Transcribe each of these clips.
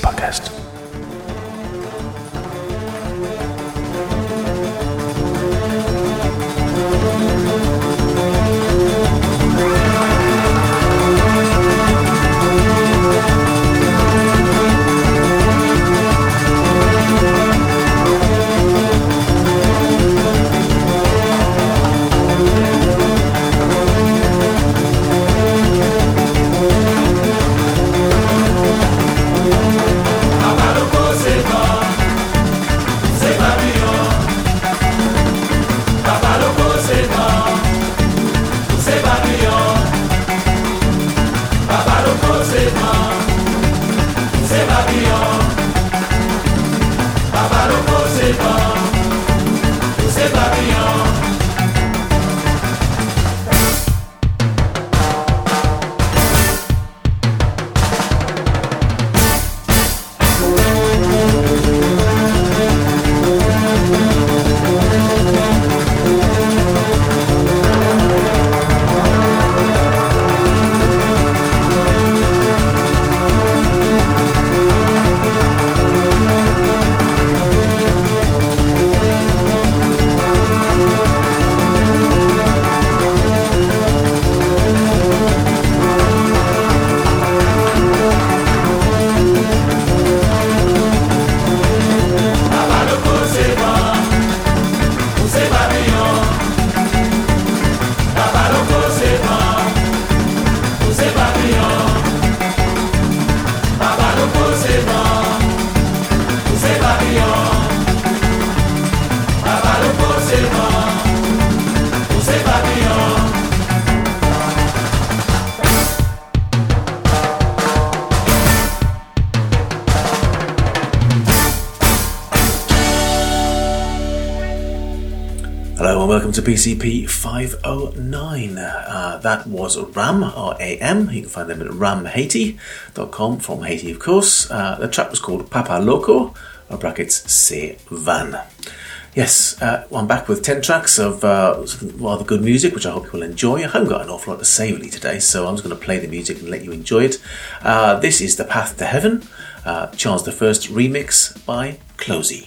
Podcast. Hello and welcome to PCP 509. That was Ram, R-A-M. You can find them at ramhaiti.com, from Haiti of course. The track was called Papa Loco, or brackets C'est Van. Yes, I'm back with 10 tracks of rather good music, which I hope you will enjoy. I haven't got an awful lot to say really today, so I'm just going to play the music and let you enjoy it. This is The Path to Heaven, Charles I remix by Closey.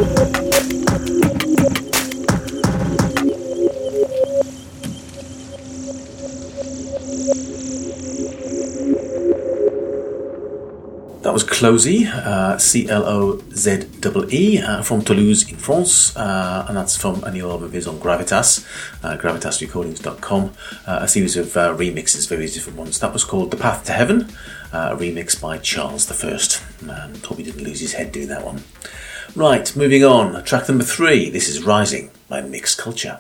That was Clozy, C-L-O-Z-E-E, from Toulouse in France, and that's from a new album of his on Gravitas, gravitasrecordings.com, a series of remixes, various different ones. That was called The Path to Heaven, a remix by Charles I. Hope he didn't lose his head doing that one. Right, moving on, track number 3, this is Rising by Mixed Culture.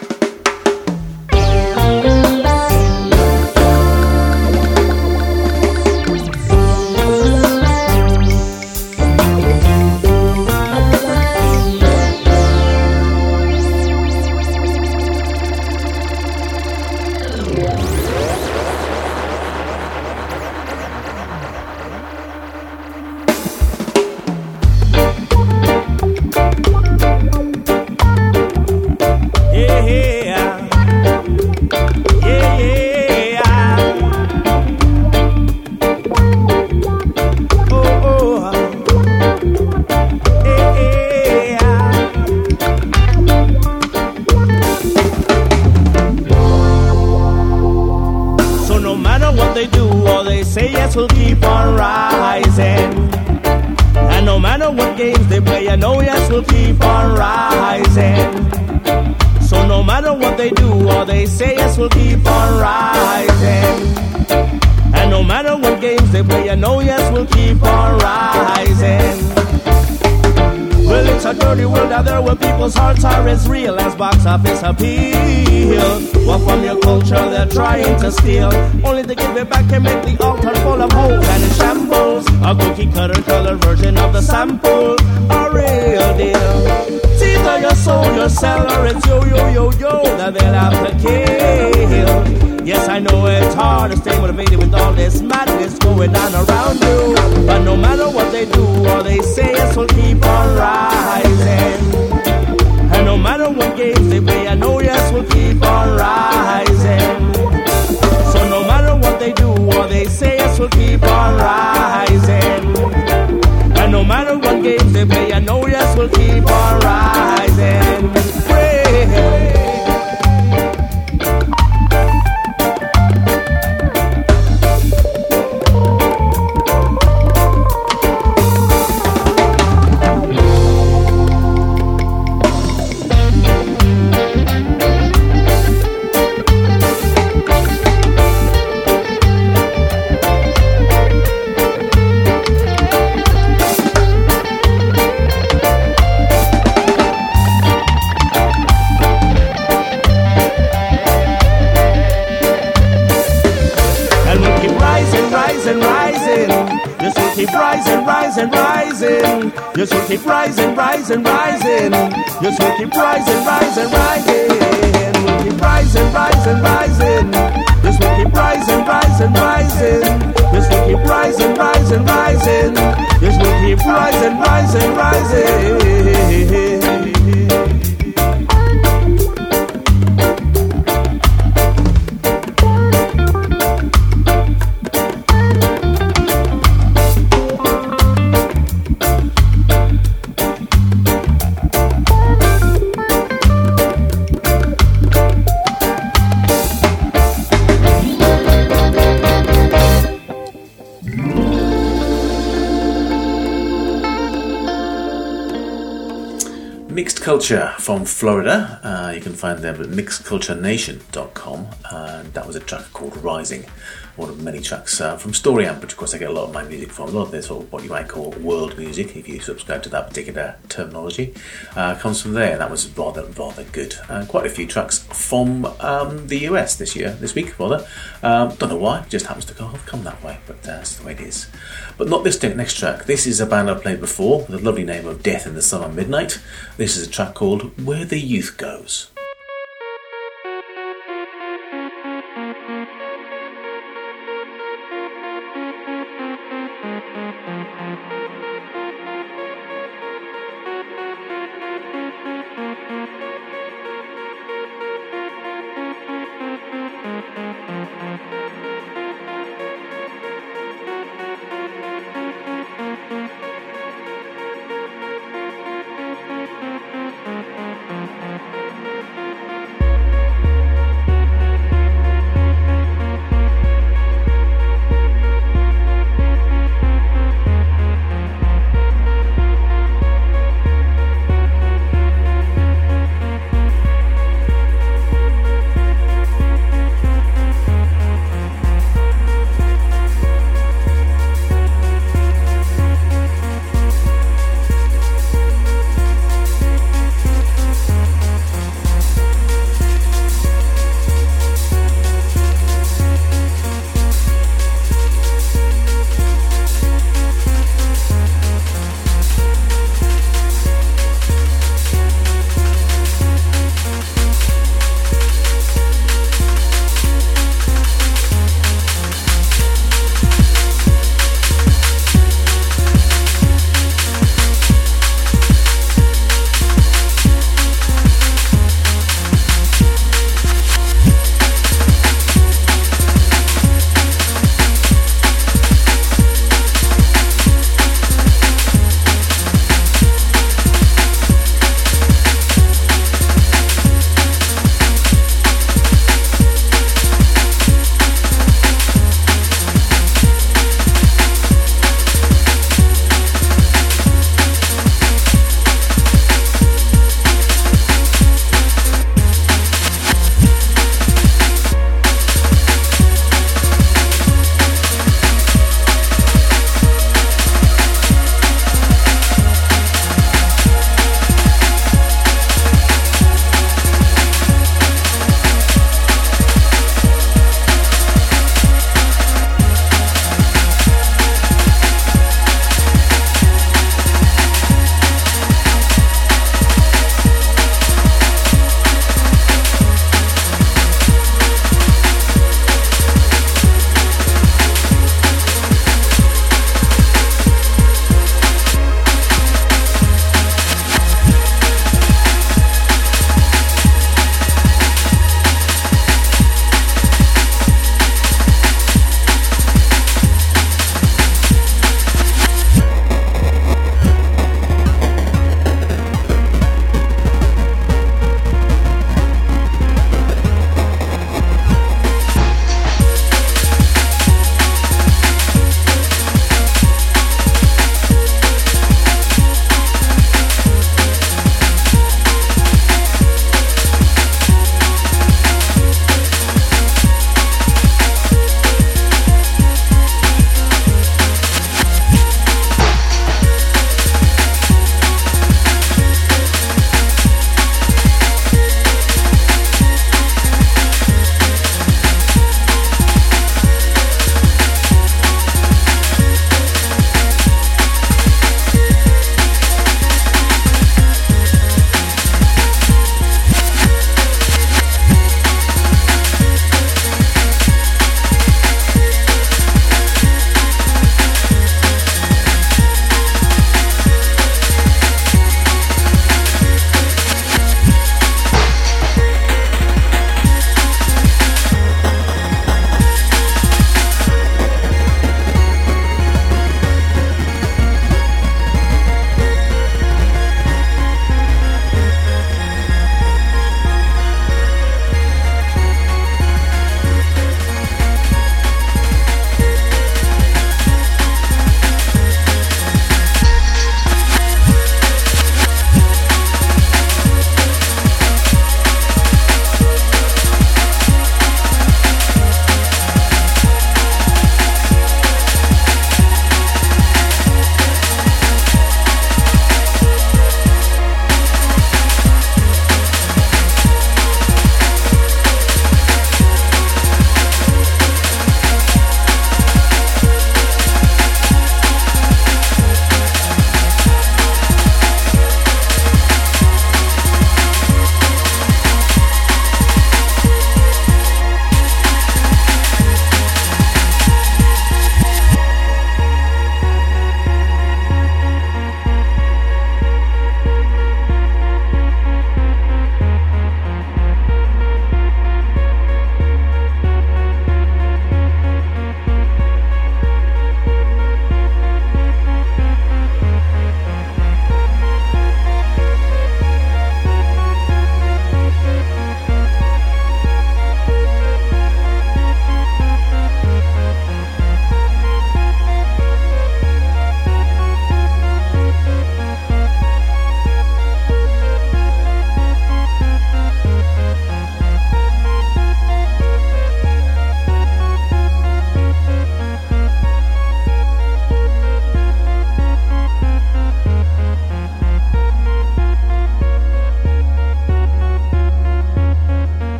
Office appeal. What from your culture they're trying to steal, only to give it back and make the altar full of holes and in shambles. A cookie cutter color version of the sample, a real deal. It's either your soul, your cell, or it's yo that they'll have to kill. Yes, I know it's hard to stay motivated with all this madness going on around you, but no matter what they do or they say, it will keep on rising. And no matter what games they play, I know yes we'll keep on rising. So no matter what they do or they say, yes we'll keep on rising. And no matter what games they play, I know yes we'll keep on rising. Pray. Yes, we'll keep rising, rising, rising. Yes, we'll keep rising, rising, rising. We'll keep rising, rising, rising. Yes, we'll keep rising, rising, rising. Yes, we'll keep rising, rising, rising. Yes, we'll keep rising, rising, rising. Mixed Culture from Florida. You can find them at mixedculturenation.com, and that was a track called Rising, one of many tracks from Storyamp, which of course I get a lot of my music from. A lot of this, or what you might call world music, if you subscribe to that particular terminology, comes from there. That was rather good. Quite a few tracks from the US this week. Don't know why, it just happens to come that way, but that's the way it is. But not this next track. This is a band I've played before with the lovely name of Death in the Summer Midnight. This is a track called Where the Youth Goes.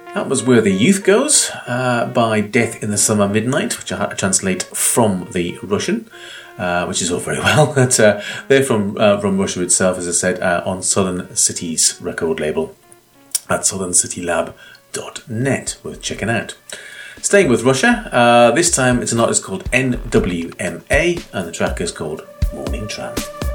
That was Where the Youth Goes by Death in the Summer Midnight, which I had to translate from the Russian, which is all very well. But, they're from Russia itself, as I said, on Southern Cities record label at southerncitylab.net, worth checking out. Staying with Russia, this time it's an artist called NWMA, and the track is called Morning Tram.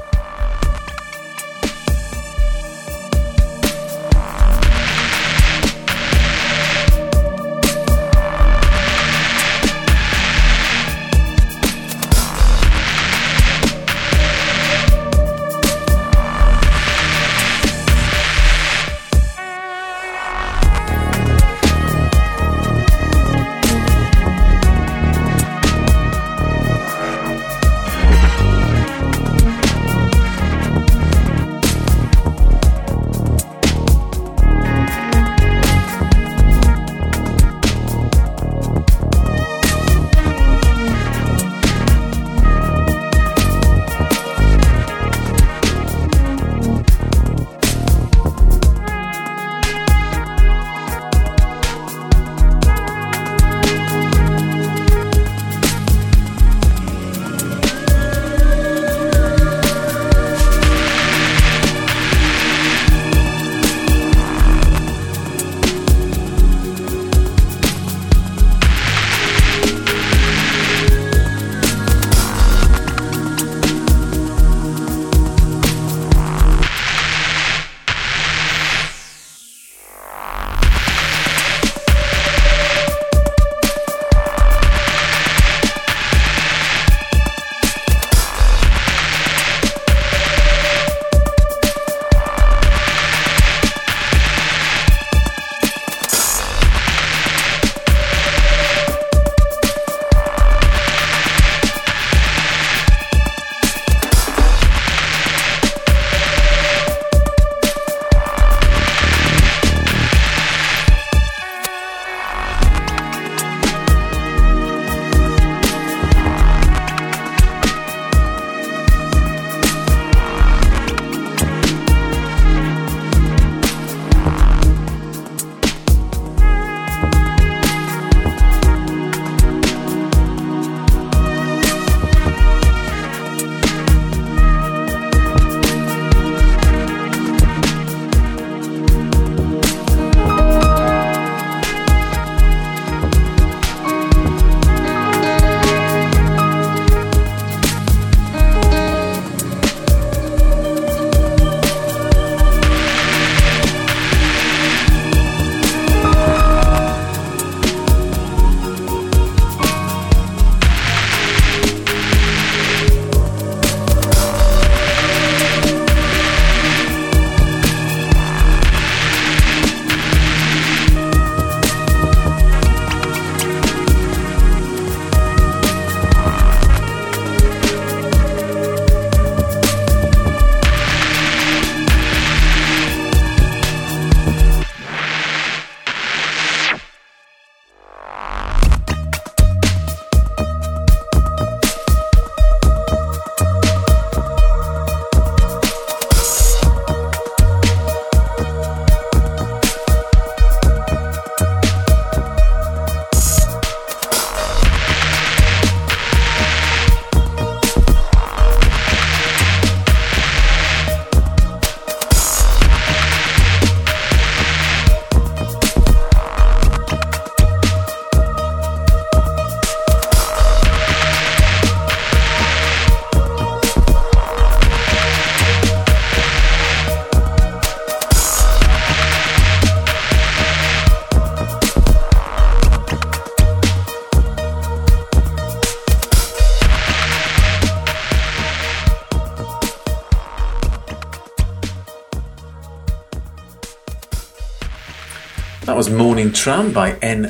That was Morning Tram by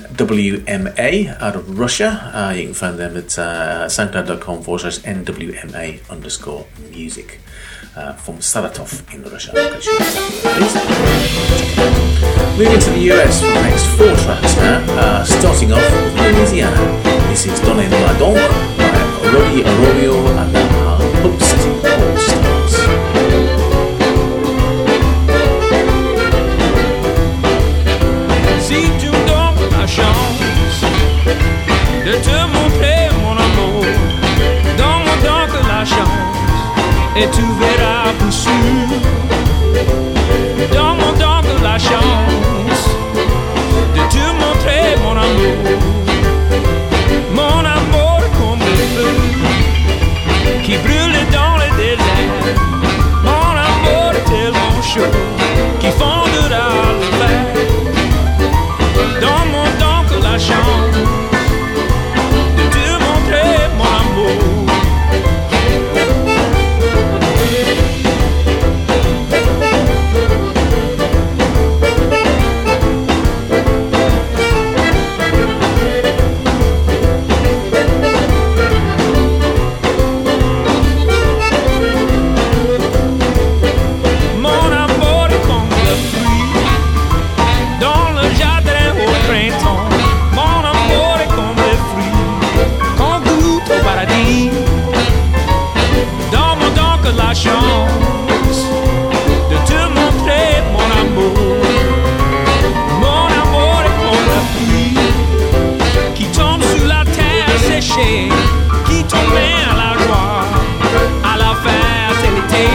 NWMA out of Russia. You can find them at soundcloud.com/NWMA_music from Saratov in Russia. Moving to the US for the next 4 tracks now, starting off with Louisiana. This is Donne La Donk by Roddy Arroyo and Hope City All Stars. See to et tu verras pour sûr. Dans mon temps de la chance de te montrer mon amour. Mon amour comme le feu qui brûle dans le désert. Mon amour est tellement chaud qui fondera le verre. Dans mon temps que la chance de te montrer mon amour. Qui tombait à la joie, à la fertilité.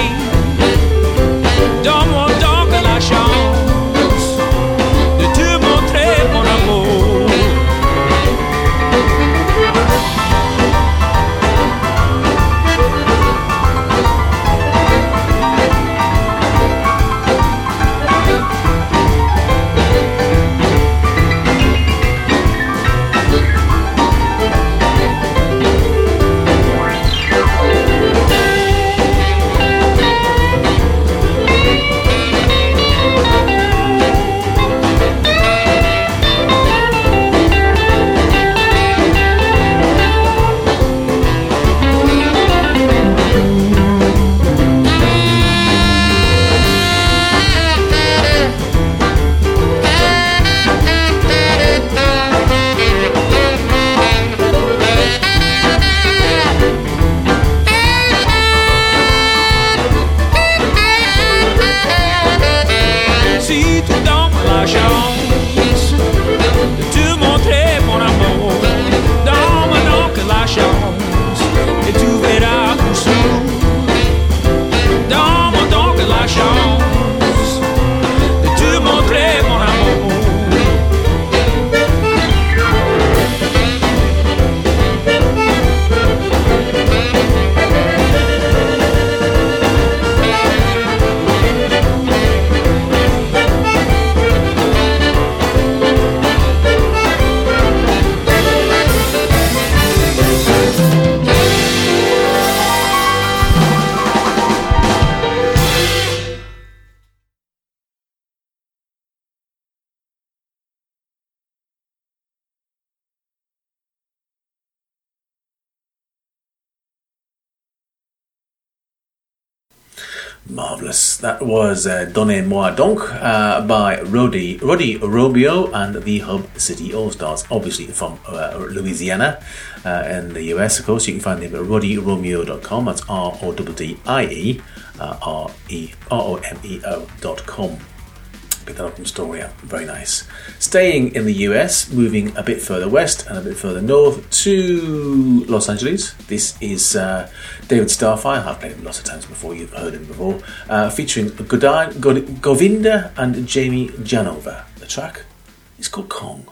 Dans mon temps que la chance de te montrer mon amour. Marvellous. That was Donnez-moi donc by Roddy Romeo and the Hub City All-Stars, obviously from Louisiana in the US, of course. You can find them at roddyromeo.com. That's RODDIE-ROMEO.com. Pick that up from Storia. Very nice. Staying in the US, moving a bit further west and a bit further north to Los Angeles. This is David Starfire. I've played him lots of times before. You've heard him before. Featuring Govinda and Jamie Janova. The track is called Kong.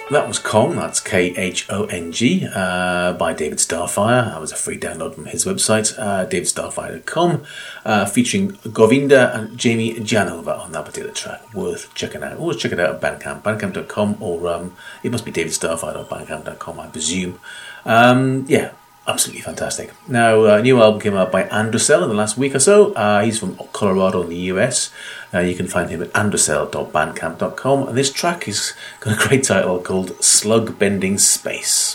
That was Kong, that's Khong, by David Starfire. That was a free download from his website, davidstarfire.com, featuring Govinda and Jamie Janova on that particular track. Worth checking out. Always check it out at Bandcamp, bandcamp.com, or it must be davidstarfire.bandcamp.com, I presume. Yeah, absolutely fantastic. Now, a new album came out by Androcell in the last week or so. He's from Colorado in the US. You can find him at androcell.bandcamp.com. And this track has got a great title called Slug Bending Space.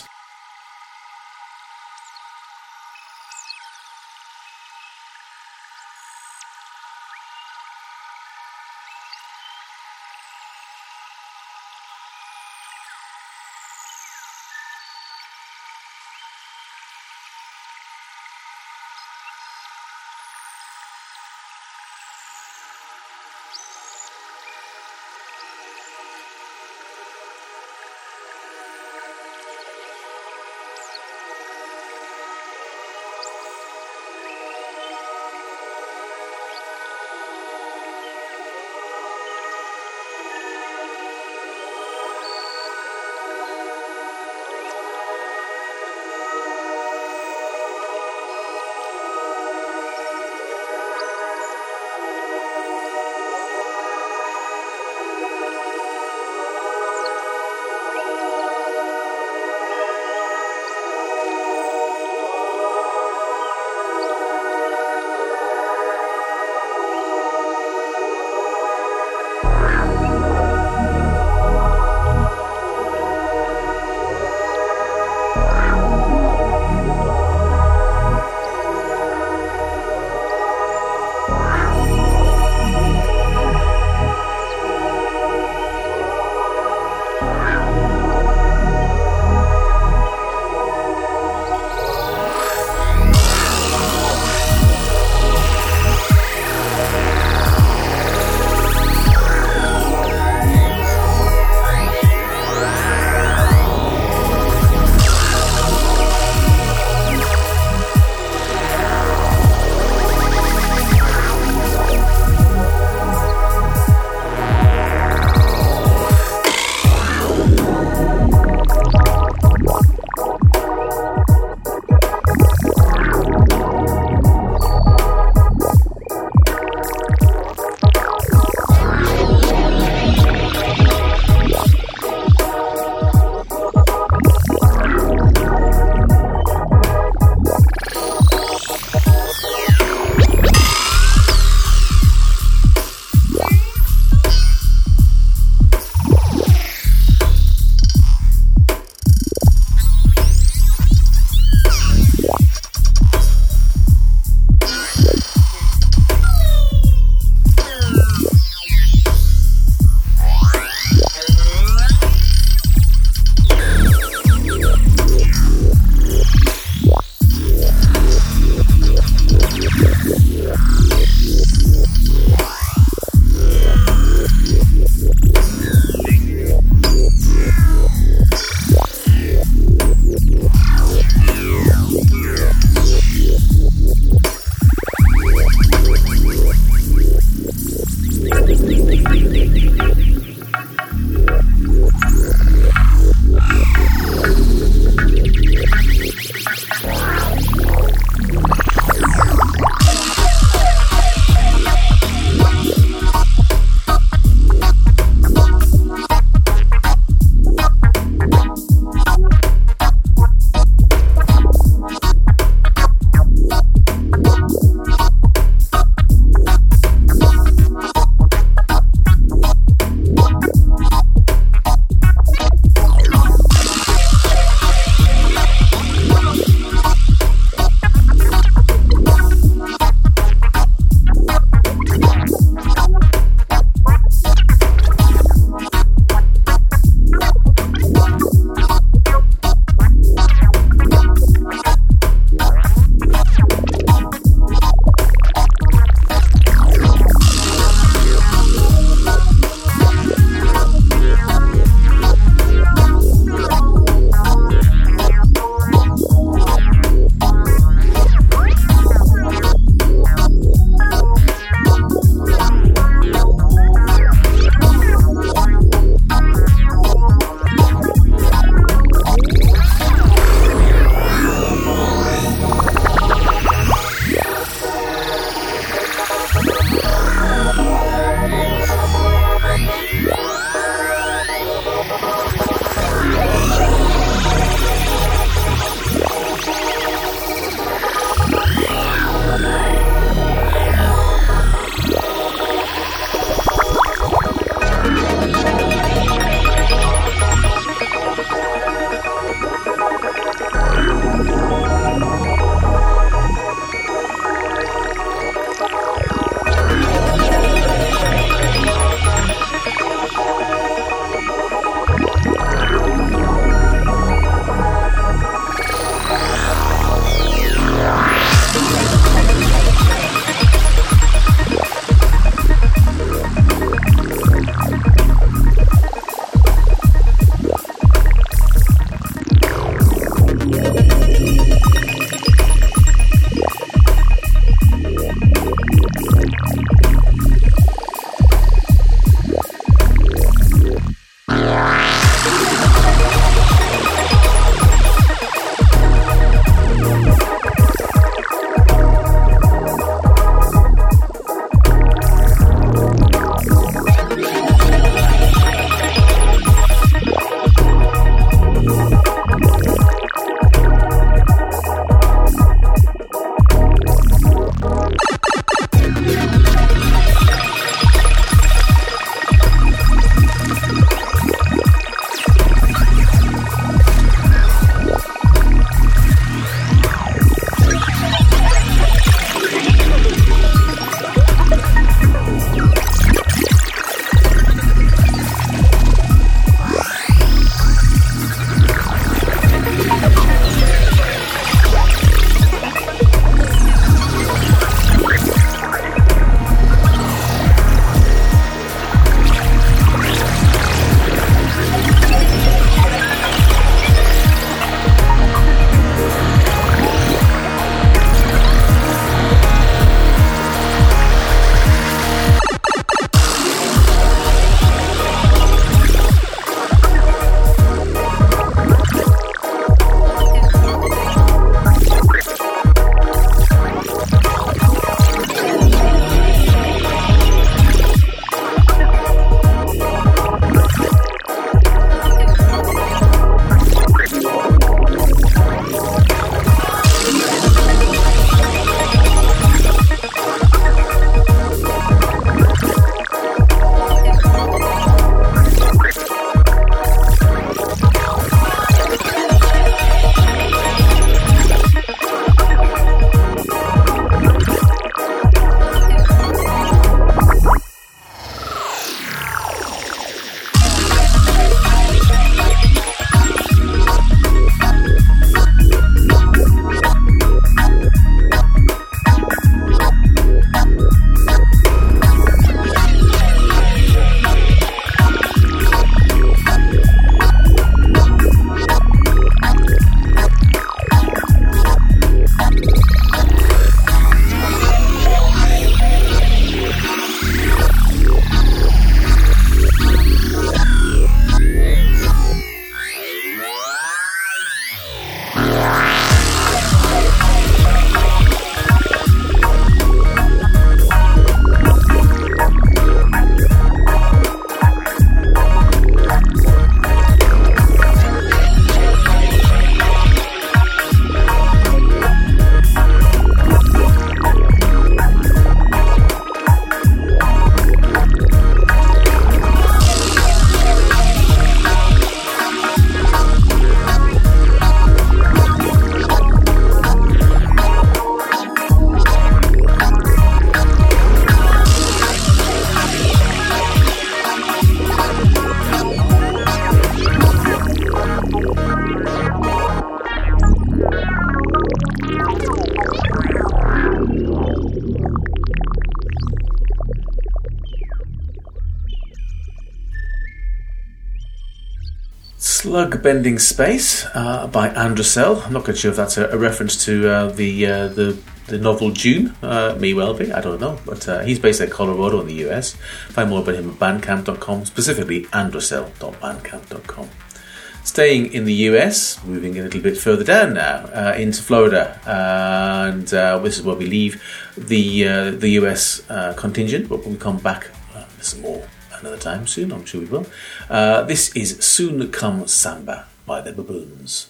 Slug Bending Space by Androcell. I'm not quite sure if that's a reference to the novel Dune. May well be, I don't know. But he's based in Colorado in the US. Find more about him at bandcamp.com, specifically androcell.bandcamp.com. Staying in the US, moving a little bit further down now, into Florida. And this is where we leave the US contingent, but we'll come back for some more another time soon, I'm sure we will. This is Soon Come Samba by the Baboons.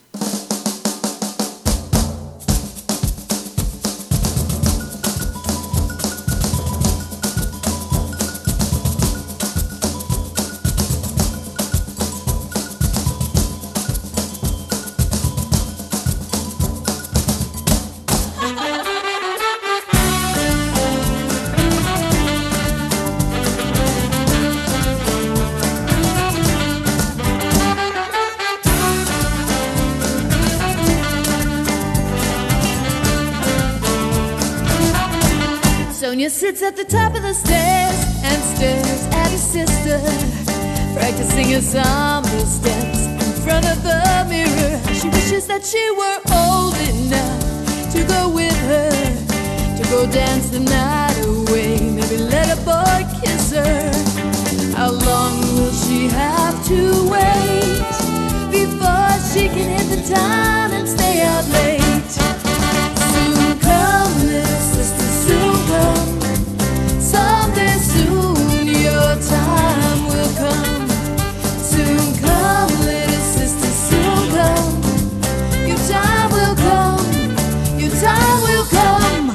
Sonia sits at the top of the stairs and stares at her sister, practicing her samba steps in front of the mirror. She wishes that she were old enough to go with her, to go dance the night away, maybe let a boy kiss her. How long will she have to wait before she can hit the town and stay out late? Soon come, little sister, soon come. Someday soon your time will come. Soon come, little sister, soon come. Your time will come. Your time will come.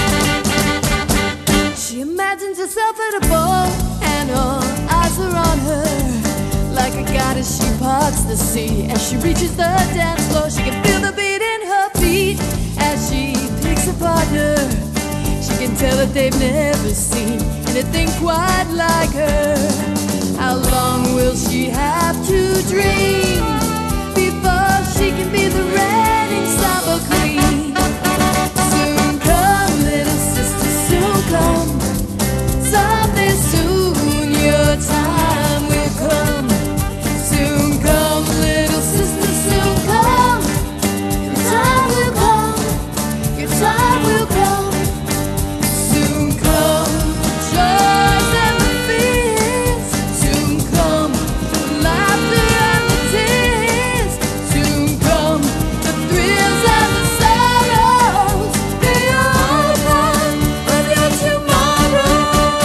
She imagines herself at a ball and all eyes are on her. Like a goddess she parts the sea. As she reaches the dance floor, she can feel the beat in her feet. As she picks a partner, she can tell that they've never seen anything quite like her. How long will she have to dream before she can be the reigning samba queen? Soon come, little sister, soon come. Someday soon your time will come. Soon come, little sister, soon come. Your time will come. Your time will come. Soon come the joys and the fears. Soon come the laughter and the tears. Soon come the thrills and the sorrows. They all come with your tomorrow.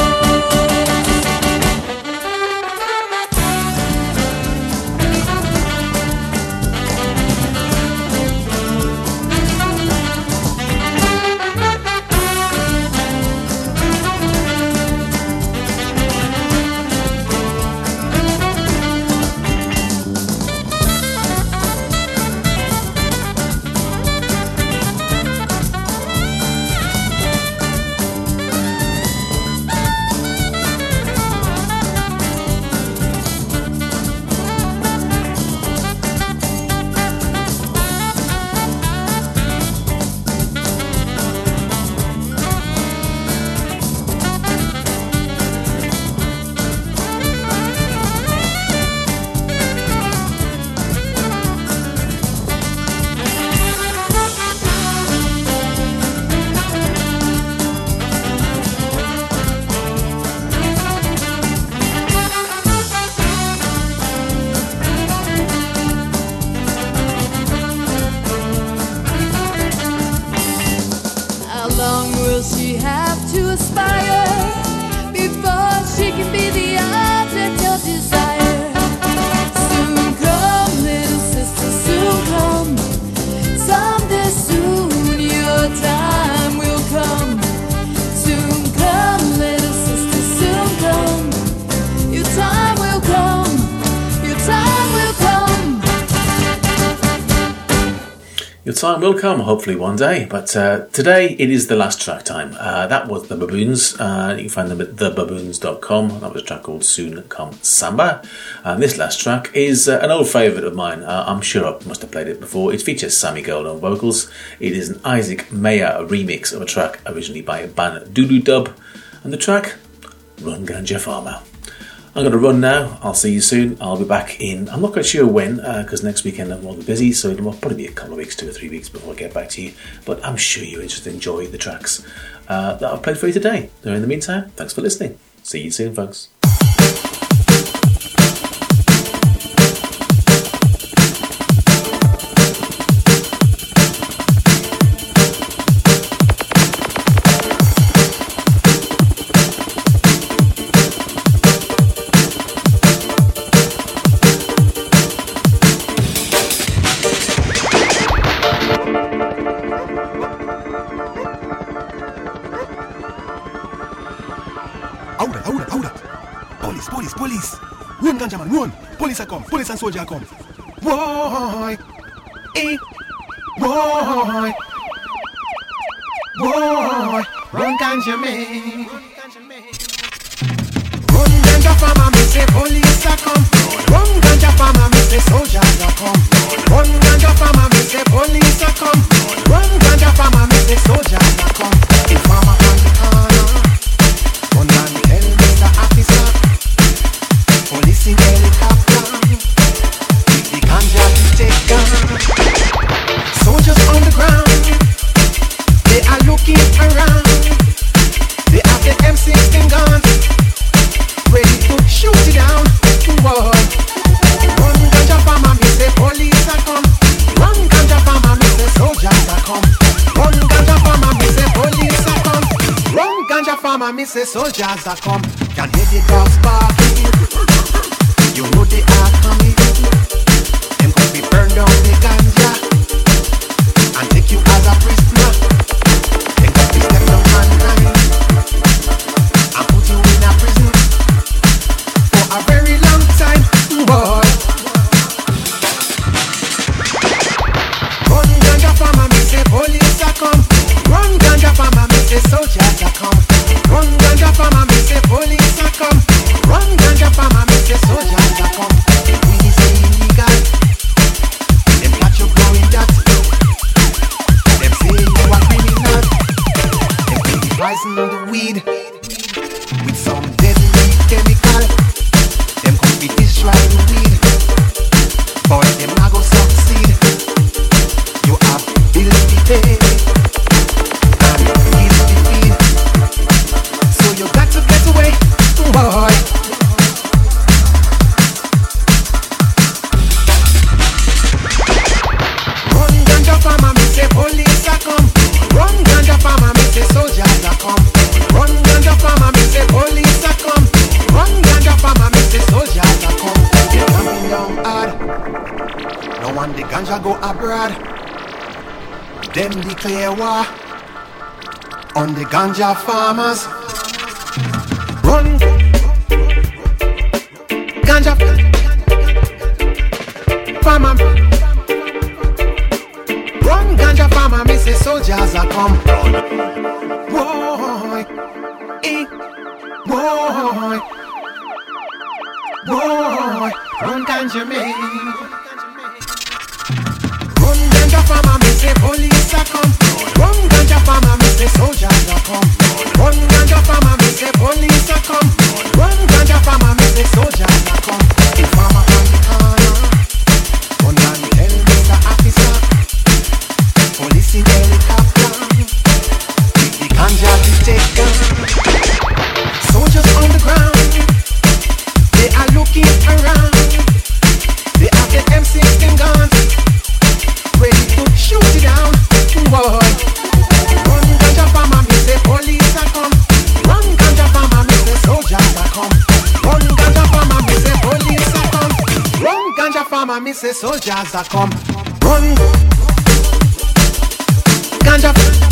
How long will she have to aspire before she can be the object of desire? Soon come, little sister, soon come. Someday soon your time will come. Soon come, little sister, soon come. Your time will come. Your time will come. Your time will come, hopefully one day, but today it is the last track time. That was the Baboons. You can find them at thebaboons.com. That was a track called Soon Come Samba. And this last track is an old favourite of mine. I'm sure I must have played it before. It features Sammy Gold on vocals. It is an Isaac Mayer remix of a track originally by a band Doodoo Dub. And the track, Run Ganja Farmer. I'm going to run now. I'll see you soon. I'll be back in, I'm not quite sure when, because next weekend I'm rather busy, so it'll probably be a couple of weeks, 2 or 3 weeks before I get back to you. But I'm sure you just enjoy the tracks that I've played for you today. So in the meantime, thanks for listening. See you soon, folks. Police. Run, ganja man, run. Police are come. Police and soldier come. Boy. Boy. Boy. Run, ganja man. Run, ganja farmer, me say police are come. Run, ganja farmer, me say soldiers are come. Run, ganja farmer, me say police are come. Run, ganja farmer, me say soldiers are come. The farmer on the corner. Run and tell Mr. Officer. Police in helicopter, with the ganja to take down. Soldiers on the ground, they are looking around. They have the M16 guns, ready to shoot it down. Boy, run ganja farmer, me say police are come. Run ganja farmer, me say soldiers are come. Run ganja farmer, me say police are come. Run ganja farmer, me say soldiers are come. Can hear the dogs barking. You know they are coming. Them could be burned down the ganja and take you as a prisoner. Them could be stepped on mankind and put you in a prison for a very long time, boy. Run ganja farmer, me say police are come. Run ganja farmer, me say soldiers are come. Run ganja farmer, me say police are come. Run ganja farmer, me say soldiers are come. Weed is illegal. Them catch you growing that. Them say you are criminal. Them put the poison on the weed with some deadly chemical. Them could be destroy the weed, but them not go succeed. You have bills to pay and bills to feed, so you got to get away, boy. Run ganja farmer, me say police are come. Run ganja farmer, me say soldiers are come. Run ganja farmer, me say police are come. Run ganja farmer, me say soldiers are come. They coming down hard. No one the ganja go abroad. Them declare war on the ganja farmers. Run ganja farmer. Run ganja farmer, me say soldiers are come. Boy, boy, boy, run ganja man. Run ganja farmer, me say police are come. Run ganja farmer, me say soldiers are come. Run ganja farmer, me say police are come. Run ganja farmer, me say soldiers are come. The farmer on the corner, run and tell Mr. Officer. Police in helicopter, with the ganja to take down. Soldiers on the ground, they are looking around. They have the M16 guns, ready to shoot it down. Boy, run ganja farmer, me say police are come. Run ganja farmer, me say soldiers are come. Run ganja farmer, me say police are come. Run ganja farmer, me say soldiers are come. Run ganja.